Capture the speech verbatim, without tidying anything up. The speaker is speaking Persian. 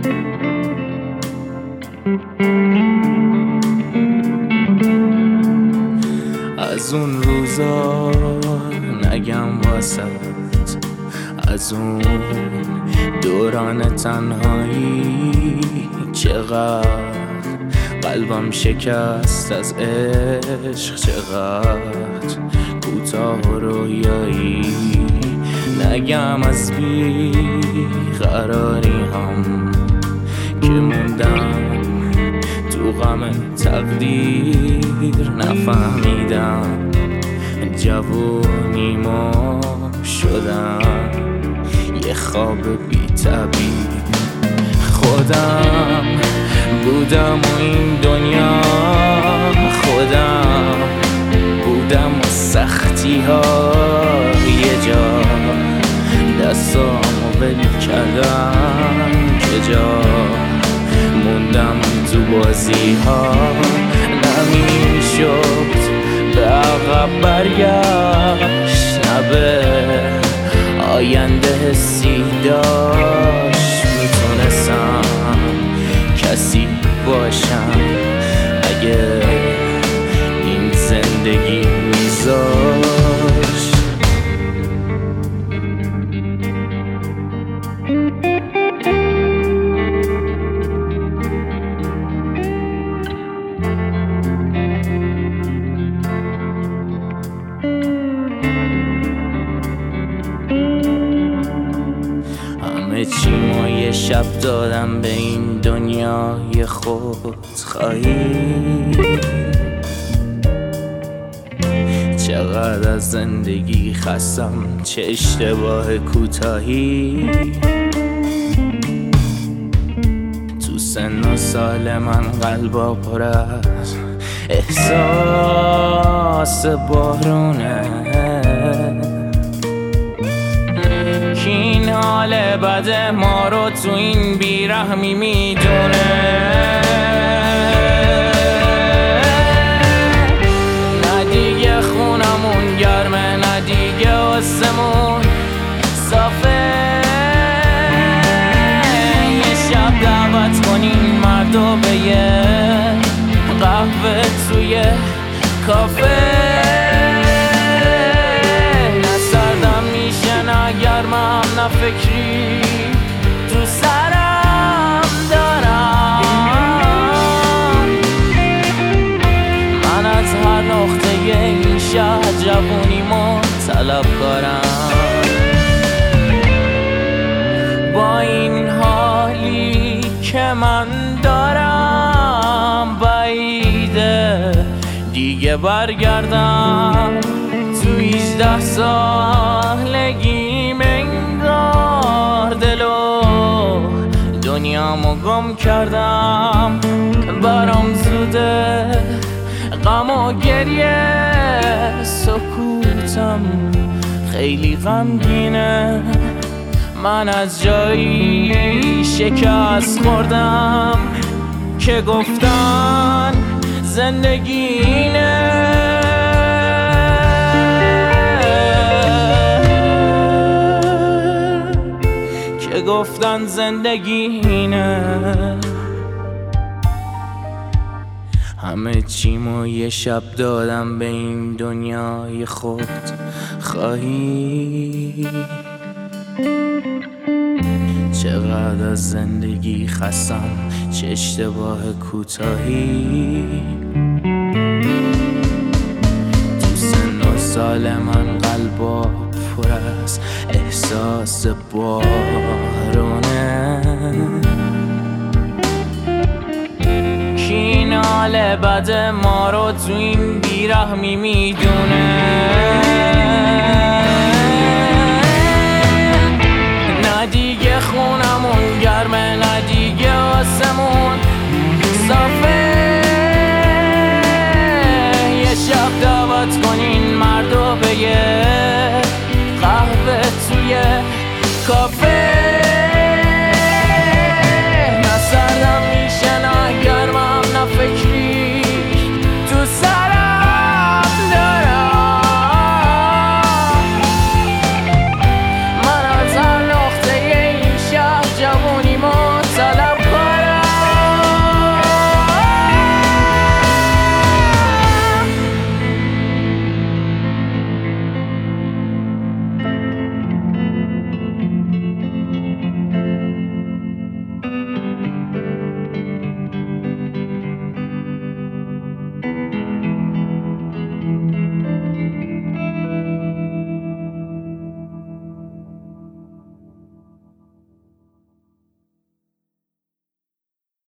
از اون روزا نگم واسط، از اون دوران تنهایی چقدر قلبم شکست از عشق، چقدر کوتاه و رویایی. نگم از بی قراری هم که موندم تو غم تقدیر، نفهمیدم جوونیمو شدم یه خواب بی طبیع. خودم بودم و این دنیا خودم بودم و سختی ها یه جا دستامو ول کردم که جا موندم تو بازی ها. نمیشد به عقب برگشت، نه به آینده حسی داشت. میتونستم کسی باشم اگه این زندگی میذاشت. همه چیمو یه شب دادم به این دنیای خودخواهی. چقدر از زندگی خستم، چه اشتباه کوتاهی. تو سن و سال من قلبا پر از احساس بارونه، که این حال بد ما رو تو این بیرحمی میدونه. نه دیگه خونمون گرمه، نه دیگه آسمون صافه. یه شب دعوت کنین مردو به یه قهوه توی کافه. گرمم نه فکری تو سرم دارم. من از هر نقطه این شهر جوونیمو طلب کارم. با این حالی که من دارم بعیده دیگه برگردم تو هجده سالگی. انگار دلو دنیامو گم کردم، برام زوده غم و گریه. سکوتم خیلی غمگینه، من از جایی شکست خوردم که گفتن زندگی اینه. گفتن زندگی اینه. همه چیمو یه شب دادم به این دنیای خود خواهی. چقدر از زندگی خستم، چه اشتباه کوتاهی. تو سن و سال من قلبا پر از احساس بارونه، که این حال بد ما رو تو این بیرحمی میدونه. نه دیگه خونمون گرمه، نه دیگه آسمون صافه. یه شب دعوت کنین مردو به یه